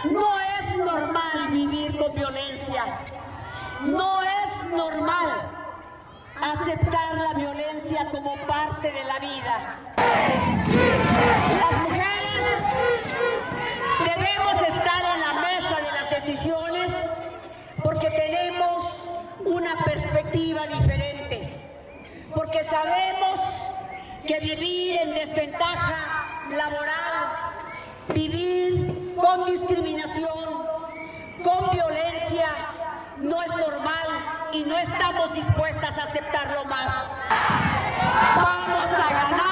No es normal vivir con violencia. No es normal aceptar la violencia como parte de la vida. Las mujeres debemos estar en la mesa de las decisiones porque tenemos una perspectiva diferente, porque sabemos que vivir en desventaja laboral, vivir con discriminación, con violencia, no es normal y no estamos dispuestas a aceptarlo más. Vamos a ganar.